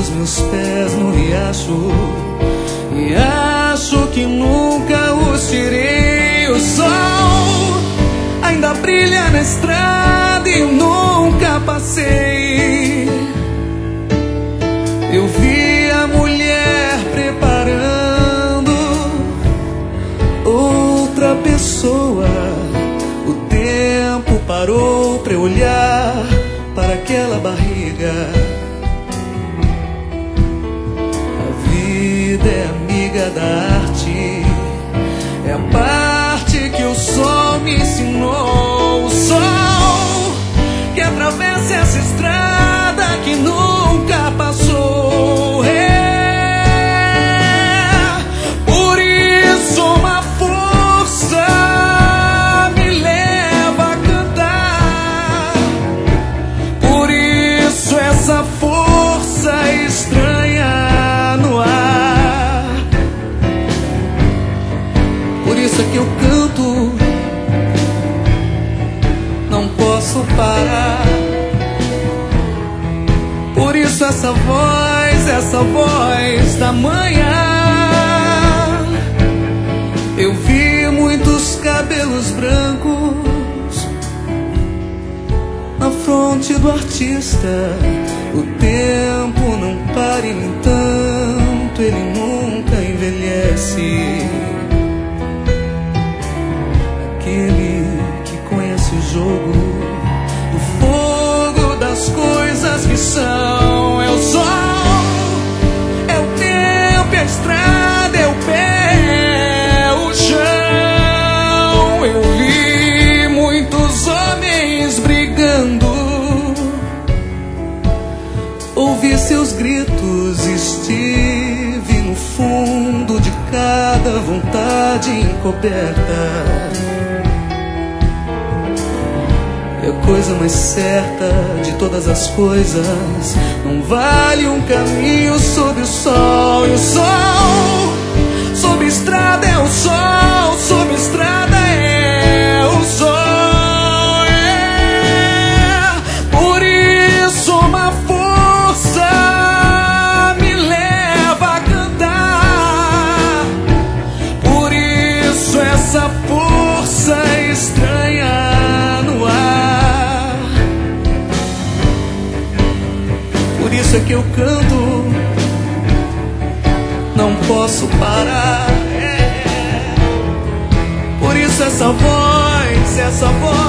os meus pés no riacho e acho que nunca os tirei. O sol ainda brilha na estrada e eu nunca passei. Eu vi a mulher preparando outra pessoa. O tempo parou pra eu olhar para aquela barriga. A vida é amiga da arte, é a parte que o sol me ensinou. O sol que atravessa essa estrada que nunca passou. Por isso uma força me leva a cantar. Por isso essa força estranha no ar. Por isso é que eu canto, não posso parar. Por isso essa voz da manhã. Eu vi muitos cabelos brancos na fronte do artista. O tempo não para e, no entanto, ele nunca envelhece. Aquele que conhece o jogo, o fogo das coisas que são. É o sol, é o tempo, é a estrada, é o pé, é o chão. Eu vi muitos homens brigando, ouvi seus gritos, estive no fundo de cada vontade encoberta. É a coisa mais certa de todas as coisas. Não vale um caminho sob o sol. E o sol sob a estrada é o sol, sob a estrada é o sol. Por isso uma força me leva a cantar. Por isso essa força estranha no ar. Por isso é que eu canto, não posso parar. Por isso essa voz